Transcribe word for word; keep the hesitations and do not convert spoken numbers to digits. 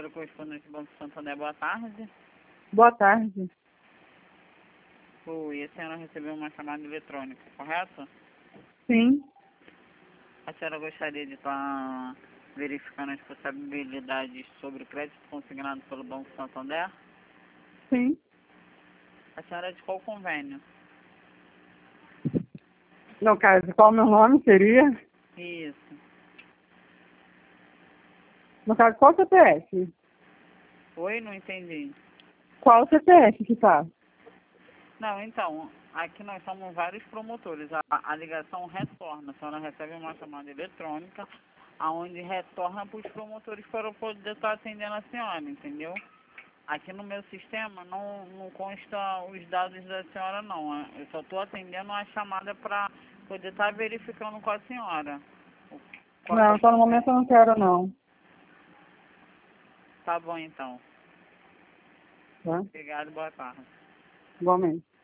Escritório correspondente do Banco Santander, boa tarde. Boa tarde. Oi, a senhora recebeu uma chamada eletrônica, correto? Sim. A senhora gostaria de estar verificando as possibilidades sobre o crédito consignado pelo Banco Santander? Sim. A senhora é de qual convênio? No caso, qual o meu nome seria? Isso. No caso, qual o C P F? Oi, não entendi. Qual o C P F que tá? Não, então, aqui nós somos vários promotores. A, a ligação retorna. A senhora recebe uma chamada eletrônica, aonde retorna para os promotores para eu poder estar atendendo a senhora, entendeu? Aqui no meu sistema não, não consta os dados da senhora, não. Eu só estou atendendo a chamada para poder estar verificando com a senhora. Qual Não, só no momento eu não quero, não. Tá bom, então. Tá? Obrigado, boa tarde. Igualmente.